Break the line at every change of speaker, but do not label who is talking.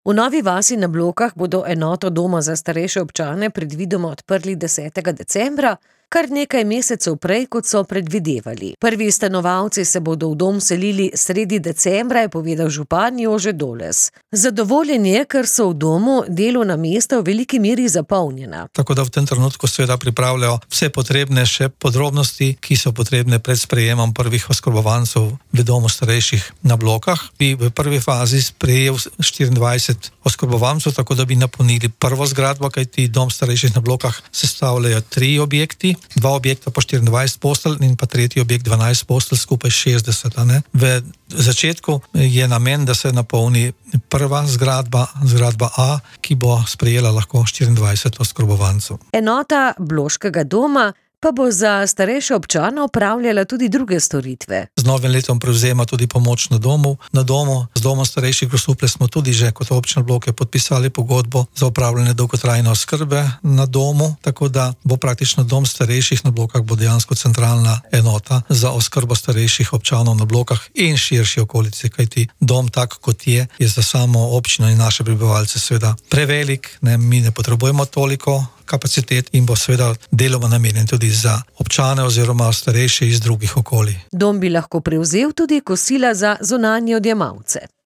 V Novi vasi na Blokah bodo enoto doma za starejše občane predvidoma odprli 10. decembra, kar nekaj mesecev prej, kot so predvidevali. Prvi stanovalci se bodo v dom selili sredi decembra, je povedal župan Jože Doles. Zadovoljen je, ker so v domu delovna mesta v veliki meri zapolnjena.
Tako da v tem trenutku seveda pripravljajo vse potrebne še podrobnosti, ki so potrebne pred sprejemom prvih oskrbovancev v domu starejših na Blokah. Bi v prvi fazi sprejel 24 oskrbovancev, tako da bi napolnili prvo zgradbo, kajti dom starejših na Blokah sestavljajo 3 objekti, 2 objekta po 24 postelj in pa tretji objekt 12 postelj, skupaj 60. V začetku je namen, da se napolni prva zgradba A, ki bo sprejela lahko 24 oskrbovancev.
Enota Bloškega doma pa bo za starejše občane opravljala tudi druge storitve.
Z novim letom prevzema tudi pomoč na domu. Na domu z domom starejših Grosuplje smo tudi že kot občina Bloke podpisali pogodbo za opravljanje dolgotrajne oskrbe na domu, tako da bo praktično dom starejših na Blokah bo dejansko centralna enota za oskrbo starejših občanov na Blokah in širši okolici, kajti dom tak kot je za samo občino in naše prebivalce seveda prevelik, mi ne potrebujemo toliko kapacitet in bo seveda deloma namenjen tudi za občane oziroma starejše iz drugih okolij.
Dom bi lahko prevzel tudi kosila za zunanje odjemalce.